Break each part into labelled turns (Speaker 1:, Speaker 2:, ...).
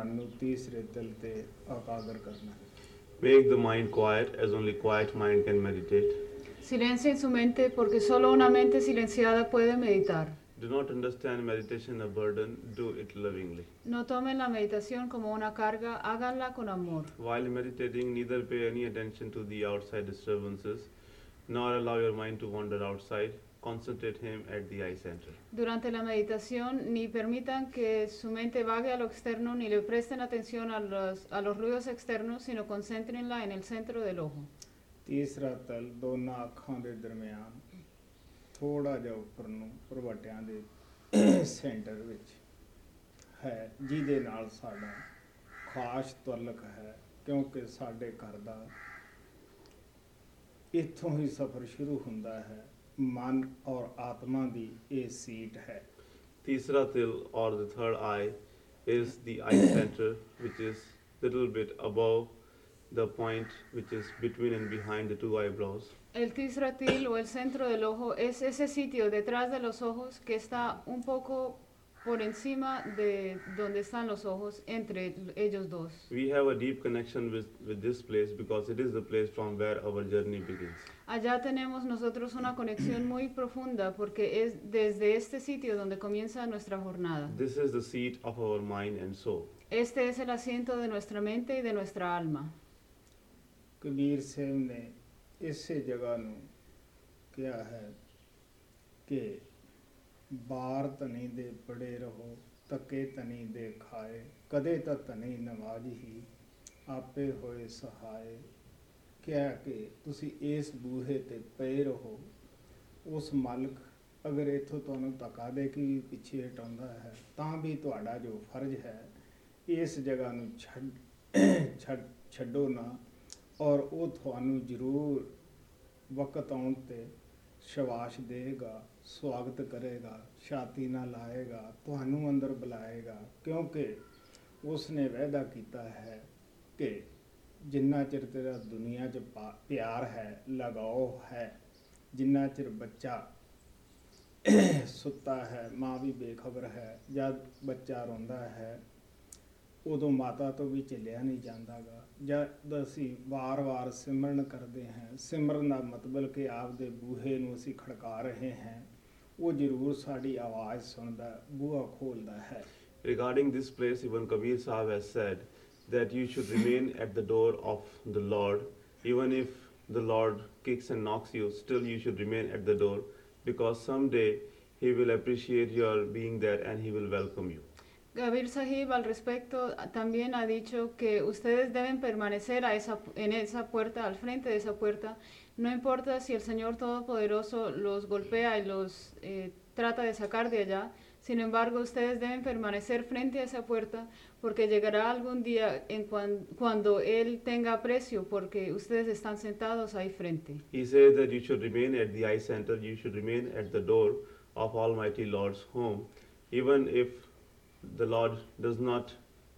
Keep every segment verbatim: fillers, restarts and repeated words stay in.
Speaker 1: ਧਿਆਨ ਨੂੰ ਤੀਸਰੇ ਦਿਲ ਤੇ ਇਕਾਗਰ ਕਰਨਾ ਹੈ।
Speaker 2: Make the mind quiet, as only quiet mind can meditate.
Speaker 3: Silencien su mente porque solo una mente silenciada puede meditar.
Speaker 2: Do not understand meditation a burden, do it lovingly.
Speaker 3: No tomen la meditación como una carga, háganla con amor.
Speaker 2: While meditating, neither pay any attention to the outside disturbances, nor allow your mind to wander outside. Concentrate him at the eye center.
Speaker 3: Durante la meditación, ni permitan que su mente vague a lo externo, ni le presten atención a los, a los ruidos externos, sino concéntrenla en el centro del ojo.
Speaker 1: ਤੀਸਰਾ ਤਲ ਦੋਨਾਂ ਅੱਖਾਂ ਦੇ ਦਰਮਿਆਨ ਥੋੜਾ ਜਿਹਾ ਉੱਪਰ ਨੂੰ ਪ੍ਰਵਟਿਆਂ ਦੇ ਸੈਂਟਰ ਵਿੱਚ ਹੈ, ਜਿਹਦੇ ਨਾਲ ਸਾਡਾ ਖਾਸ ਤਾਲੁਕ ਹੈ, ਕਿਉਂਕਿ ਸਾਡੇ ਘਰ ਦਾ ਇੱਥੋਂ ਹੀ ਸਫ਼ਰ ਸ਼ੁਰੂ ਹੁੰਦਾ ਹੈ। ਮਨ ਔਰ ਆਤਮਾ ਦੀ ਇਹ ਸੀਟ ਹੈ।
Speaker 2: Tisra til, or the third eye, is the eye center, which is little bit above the point which is between and behind the two eyebrows.
Speaker 3: El tisratil o el centro del ojo es ese sitio detrás de los ojos que está un poco por encima de donde están los ojos, entre ellos dos.
Speaker 2: We have a deep connection with, with this place because it is the place from where our journey begins.
Speaker 3: Allá tenemos nosotros una conexión muy profunda porque es desde este sitio donde comienza nuestra jornada.
Speaker 2: This is the seat of our mind and soul.
Speaker 3: Este es el asiento de nuestra mente y de nuestra alma.
Speaker 1: Kabir ਸਾਹਿਬ ਨੇ ਇਸੇ ਜਗ੍ਹਾ ਨੂੰ ਕਿਹਾ ਹੈ ਕਿ ਬਾਰ ਧਨੀ ਦੇ ਪੜੇ ਰਹੋ, ਤੱਕੇ ਧਨੀ ਦੇ ਖਾਏ, ਕਦੇ ਤਾਂ ਧਨੀ ਨਵਾਜ ਹੀ ਆਪੇ ਹੋਏ ਸਹਾਏ। ਕਿਹਾ ਕਿ ਤੁਸੀਂ ਇਸ ਬੂਹੇ ਤੇ ਪਏ ਰਹੋ, ਉਸ ਮਾਲਕ ਅਗਰ ਇੱਥੋਂ ਤੁਹਾਨੂੰ ਧੱਕਾ ਦੇ ਕੇ ਵੀ ਪਿੱਛੇ ਹਟਾਉਂਦਾ ਹੈ ਤਾਂ ਵੀ ਤੁਹਾਡਾ ਜੋ ਫਰਜ਼ ਹੈ ਇਸ ਜਗ੍ਹਾ ਨੂੰ ਛੱਡ ਛੱਡ ਛੱਡੋ ਨਾ, ਔਰ ਉਹ ਤੁਹਾਨੂੰ ਜ਼ਰੂਰ ਵਕਤ ਆਉਣ 'ਤੇ ਸ਼ਾਬਾਸ਼ ਦੇਗਾ, ਸਵਾਗਤ ਕਰੇਗਾ, ਛਾਤੀ ਨਾਲ ਲਾਏਗਾ, ਤੁਹਾਨੂੰ ਅੰਦਰ ਬੁਲਾਏਗਾ, ਕਿਉਂਕਿ ਉਸ ਨੇ ਵਾਅਦਾ ਕੀਤਾ ਹੈ ਕਿ ਜਿੰਨਾ ਚਿਰ ਤੇਰਾ ਦੁਨੀਆ 'ਚ ਪਿਆਰ ਹੈ, ਲਗਾਓ ਹੈ, ਜਿੰਨਾ ਚਿਰ ਬੱਚਾ ਸੁੱਤਾ ਹੈ, ਮਾਂ ਵੀ ਬੇਖਬਰ ਹੈ, ਜਦ ਬੱਚਾ ਰੋਂਦਾ ਹੈ ਉਦੋਂ ਮਾਤਾ ਤੋਂ ਵੀ ਝੱਲਿਆ ਨਹੀਂ ਜਾਂਦਾਗਾ। ਜਦ ਅਸੀਂ ਵਾਰ-ਵਾਰ ਸਿਮਰਨ ਕਰਦੇ ਹਾਂ, ਸਿਮਰਨ ਦਾ ਮਤਲਬ ਕਿ ਆਪਦੇ ਬੂਹੇ ਨੂੰ ਅਸੀਂ ਖੜਕਾ ਰਹੇ ਹਾਂ, ਉਹ ਜ਼ਰੂਰ ਸਾਡੀ ਆਵਾਜ਼ ਸੁਣਦਾ, ਬੂਹਾ ਖੋਲ੍ਹਦਾ ਹੈ।
Speaker 2: Regarding this place, even Kabir Sahib has said that you should remain at the door of the Lord. Even if the Lord kicks and knocks you, still you should remain at the door, because someday He will appreciate your being there and He will welcome you.
Speaker 3: Kabir Sahib al respecto también ha dicho que ustedes deben permanecer a esa, en esa puerta, al frente de esa puerta, no importa si el Señor Todopoderoso los golpea y los eh, trata de sacar de allá, sin embargo ustedes deben permanecer frente a esa puerta porque llegará algún día en cuan, cuando Él tenga aprecio porque ustedes están sentados ahí frente.
Speaker 2: He says that you should remain at the eye center, you should remain at the door of Almighty Lord's home, even if the Lord does not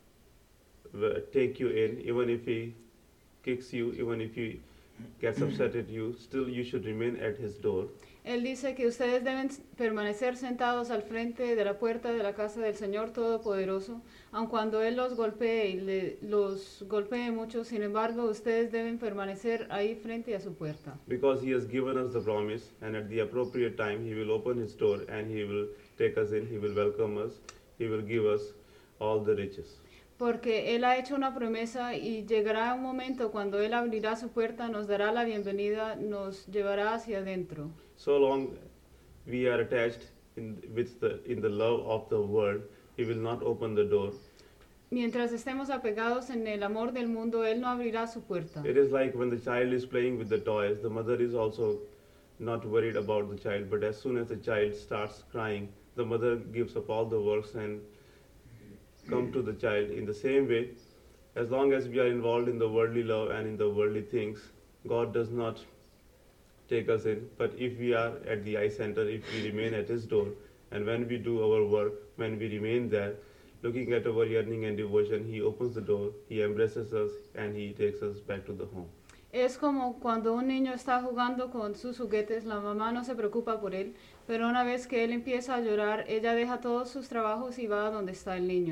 Speaker 2: take you in, even if He kicks you, even if He gets upset at you, still you should remain at His door.
Speaker 3: Él dice que ustedes deben permanecer sentados al frente de la puerta de la casa del Señor Todopoderoso, aun cuando Él los golpee y le, los golpee mucho, sin embargo ustedes deben permanecer ahí frente a su puerta.
Speaker 2: Because He has given us the promise, and at the appropriate time He will open His door and He will take us in, He will welcome us, He will give us all the riches.
Speaker 3: Porque Él ha hecho una promesa y llegará un momento cuando Él abrirá su puerta, nos dará la bienvenida, nos llevará hacia adentro.
Speaker 2: So long we are attached in, with the, in the love of the world, He will not open the door.
Speaker 3: Mientras estemos apegados en el amor del mundo, Él no abrirá su puerta.
Speaker 2: It is like when the child is playing with the toys, the mother is also not worried about the child, but as soon as the child starts crying, the mother gives up all the works and come to the child. In the same way, as long as we are involved in the worldly love and in the worldly things, God does not take us in. But if we are at the eye center, if we remain at His door, and when we do our work, when we remain there, looking at our yearning and devotion, He opens the door, He embraces us, and He takes us back to the home.
Speaker 3: Es como cuando un niño está jugando con sus juguetes, la mamá no se preocupa por él, pero una vez que él empieza a llorar, ella deja todos sus trabajos y va a donde está el niño.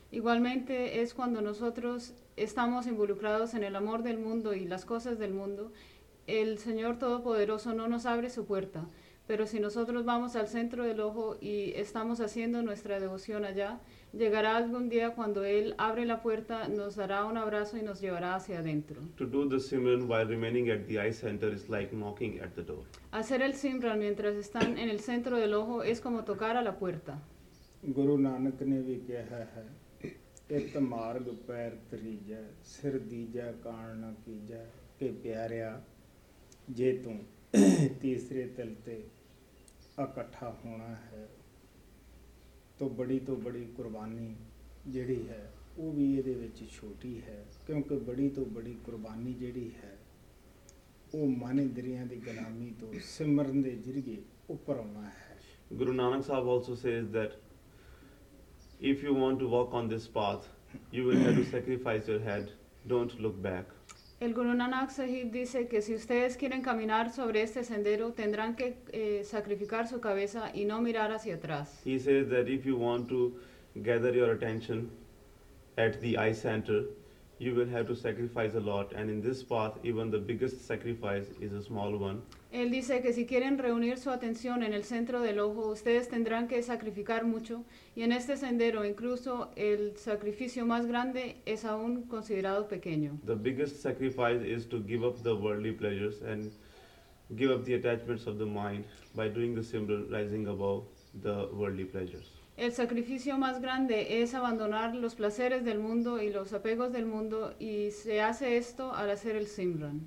Speaker 3: Igualmente es cuando nosotros estamos involucrados en el amor del mundo y las cosas del mundo, el Señor Todopoderoso no nos abre su puerta, pero si nosotros vamos al centro del ojo y estamos haciendo nuestra devoción allá, llegará algún día cuando Él abre la puerta, nos dará un abrazo y nos llevará hacia adentro.
Speaker 2: To do the Simran while remaining at the eye center is like knocking at the door.
Speaker 3: Hacer el Simran mientras están en el centro del ojo es como tocar a la puerta.
Speaker 1: Guru ਨਾਨਕ ਨੇ ਵੀ ਕਿਹਾ ਹੈ, ਇਤ ਮਾਰਗ ਪੈਰ ਤਰੀਜੈ, ਸਿਰ ਦੀਜੈ ਕਾਣ ਨ ਕੀਜੈ, ਕਿ ਪਿਆਰਿਆ ਜੇ ਤੂੰ ਤੀਸਰੇ ਤਿਲ ਤੇ ਇਕੱਠਾ ਹੋਣਾ ਹੈ ਤਾਂ ਬੜੀ ਤੋਂ ਬੜੀ ਕੁਰਬਾਨੀ ਜਿਹੜੀ ਹੈ ਉਹ ਵੀ ਇਹਦੇ ਵਿੱਚ ਛੋਟੀ ਹੈ, ਕਿਉਂਕਿ ਬੜੀ ਤੋਂ ਬੜੀ ਕੁਰਬਾਨੀ ਜਿਹੜੀ ਹੈ ਉਹ ਮਨ ਇੰਦਰੀਆਂ ਦੀ ਗੁਲਾਮੀ ਤੋਂ ਸਿਮਰਨ ਦੇ ਜ਼ਰੀਏ ਉੱਪਰ ਆਉਣਾ ਹੈ।
Speaker 2: Guru Nanak Sahib also says that if you want to walk on this path, you will have to sacrifice your head. Don't look back.
Speaker 3: El Guru Nanak Sahib dice que si ustedes quieren caminar sobre este sendero, tendrán que eh, sacrificar su cabeza y no mirar hacia atrás.
Speaker 2: He says that if you want to gather your attention at the eye center, you will have to sacrifice a lot, and in this path, even the biggest sacrifice is a small one.
Speaker 3: Él dice que si quieren reunir su atención en el centro del ojo, ustedes tendrán que sacrificar mucho, y en este sendero incluso el sacrificio más grande es aún considerado pequeño.
Speaker 2: The biggest sacrifice is to give up the worldly pleasures and give up the attachments of the mind by doing the Simran, rising above the worldly pleasures.
Speaker 3: El sacrificio más grande es abandonar los placeres del mundo y los apegos del mundo, y se hace esto al hacer el Simran.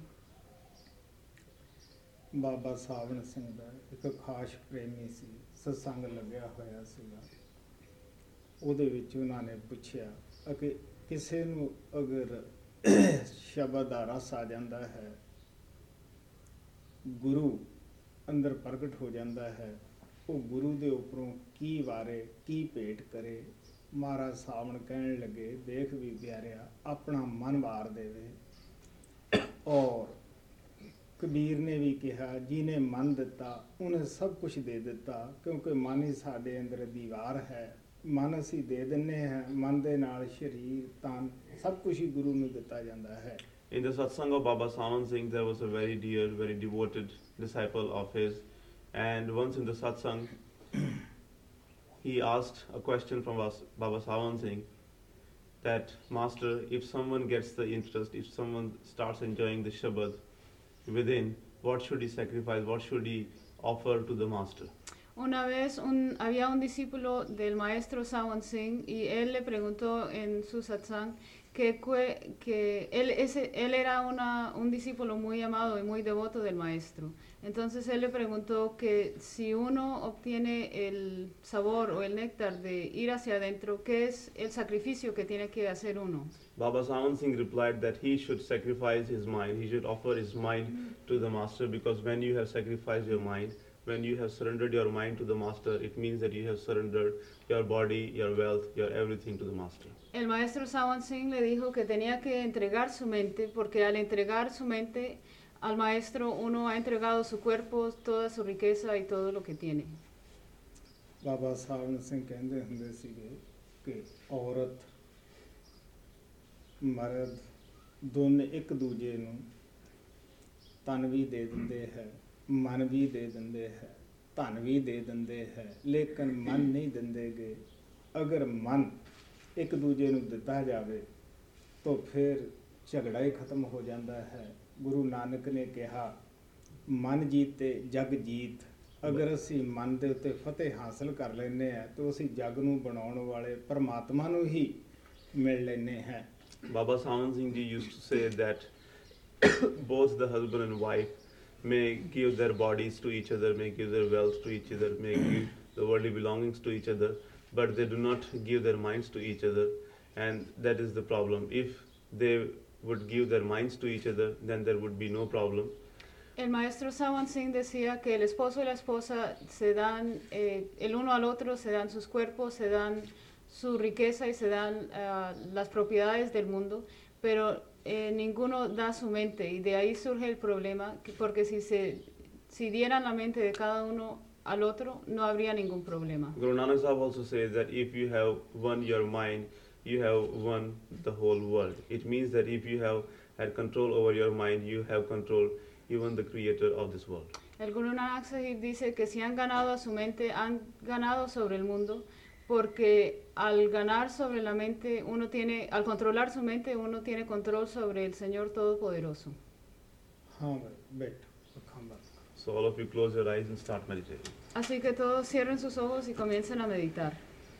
Speaker 1: ਬਾਬਾ ਸਾਵਣ ਸਿੰਘ ਦਾ ਇੱਕ ਖਾਸ ਪ੍ਰੇਮੀ ਸੀ, ਸਤਸੰਗ ਲੱਗਿਆ ਹੋਇਆ ਸੀਗਾ। ਉਹਦੇ ਵਿੱਚ ਉਹਨਾਂ ਨੇ ਪੁੱਛਿਆ ਕਿ ਕਿਸੇ ਨੂੰ ਅਗਰ ਸ਼ਬਦ ਦਾ ਰਸ ਆ ਜਾਂਦਾ ਹੈ, ਗੁਰੂ ਅੰਦਰ ਪ੍ਰਗਟ ਹੋ ਜਾਂਦਾ ਹੈ, ਉਹ ਗੁਰੂ ਦੇ ਉੱਪਰੋਂ ਕੀ ਵਾਰੇ ਕੀ ਭੇਟ ਕਰੇ। ਮਹਾਰਾਜ ਸਾਵਣ ਕਹਿਣ ਲੱਗੇ, ਦੇਖ ਵੀ ਪਿਆਰਿਆ, ਆਪਣਾ ਮਨ ਵਾਰ ਦੇਵੇ। ਔਰ ਕਬੀਰ ਨੇ ਵੀ ਕਿਹਾ, ਜਿਹਨੇ ਮਨ ਦਿੱਤਾ ਉਹਨੇ ਸਭ ਕੁਝ ਦੇ ਦਿੱਤਾ, ਕਿਉਂਕਿ ਮਨ ਹੀ ਸਾਡੇ ਅੰਦਰ ਦੀਵਾਰ ਹੈ। ਮਨ ਅਸੀਂ ਦੇ ਦਿੰਦੇ ਹਾਂ, ਮਨ ਦੇ ਨਾਲ ਸਰੀਰ ਤਨ ਸਭ ਕੁਝ ਹੀ ਗੁਰੂ ਨੂੰ ਦਿੱਤਾ ਜਾਂਦਾ ਹੈ।
Speaker 2: In the satsang of Baba Sawan Singh, there was a very dear, very devoted disciple of his, and once in the satsang, he asked a question from us, Baba Sawan Singh, that Master, if someone gets the interest, if someone starts enjoying the Shabad within, what should he sacrifice, what should he offer to the Master?
Speaker 3: Una vez un, había un discípulo del maestro Sawan Singh y él le preguntó en su satsang que, que él, ese, él era una, un discípulo muy amado y muy devoto del maestro. Entonces él le preguntó que si uno obtiene el sabor o el néctar de ir hacia adentro, ¿qué es el sacrificio que tiene que hacer uno?
Speaker 2: Baba Sawan Singh replied that he should sacrifice his mind, he should offer his mind to the Master, because when you have sacrificed your mind, when you have surrendered your mind to the Master, it means that you have surrendered your body, your wealth, your everything to the Master.
Speaker 3: El maestro Sawan Singh le dijo que tenía que entregar su mente, porque al entregar su mente al maestro uno ha entregado su cuerpo, toda su riqueza y todo lo que tiene.
Speaker 1: ਬਾਬਾ ਸਾਵਣ ਸਿੰਘ ਕਹਿੰਦੇ ਹੁੰਦੇ ਸੀਗੇ ਕਿ ਔਰਤ ਮਰਦ ਦੋਨੇ ਇੱਕ ਦੂਜੇ ਨੂੰ ਤਨ ਵੀ ਦੇ ਦਿੰਦੇ ਹੈ, ਮਨ ਵੀ ਦੇ ਦਿੰਦੇ ਹੈ, ਧਨ ਵੀ ਦੇ ਦਿੰਦੇ ਹੈ, ਲੇਕਿਨ ਮਨ ਨਹੀਂ ਦਿੰਦੇਗੇ। ਅਗਰ ਮਨ ਇੱਕ ਦੂਜੇ ਨੂੰ ਦਿੱਤਾ ਜਾਵੇ ਤਾਂ ਫਿਰ ਝਗੜਾ ਹੀ ਖਤਮ ਹੋ ਜਾਂਦਾ ਹੈ। ਗੁਰੂ ਨਾਨਕ ਨੇ ਕਿਹਾ, ਮਨ ਜੀਤੇ ਜਗ ਜੀਤ। ਅਗਰ ਅਸੀਂ ਮਨ ਦੇ ਉੱਤੇ ਫਤਿਹ ਹਾਸਲ ਕਰ ਲੈਂਦੇ ਹਾਂ ਤਾਂ ਅਸੀਂ ਜਗ ਨੂੰ ਬਣਾਉਣ ਵਾਲੇ ਪਰਮਾਤਮਾ ਨੂੰ ਹੀ ਮਿਲ ਲੈਂਦੇ ਹਾਂ।
Speaker 2: Baba Sawan Singh ji used to say that both the husband and wife may give their bodies to each other, may give their wealth to each other, may give the worldly belongings to each other, but they do not give their minds to each other, and that is the problem. If they would give their minds to each other, then there would be no problem.
Speaker 3: El maestro Sawan Singh decía que el esposo y la esposa se dan, eh, el uno al otro, se dan sus cuerpos, se dan su riqueza y se dan uh, las propiedades del mundo, pero eh, ninguno da su mente, y de ahí surge el problema, que porque si se si dieran la mente de cada uno al otro, no habría ningún problema.
Speaker 2: Guru Nanak Sahib also says that if you have won your mind you have won the whole world. It means that if you have had control over your mind, you have control even the creator of this world.
Speaker 3: El Guru Nanak Sahib dice que si han ganado a su mente, han ganado sobre el mundo, porque al ganar sobre la mente, uno tiene, al controlar su mente, uno tiene control sobre el Señor Todopoderoso.
Speaker 1: हाँ भाई बैठो अखां बंद करो।
Speaker 2: So all of you close your eyes and start meditating.
Speaker 3: Así que todos cierren sus ojos y comiencen a meditar.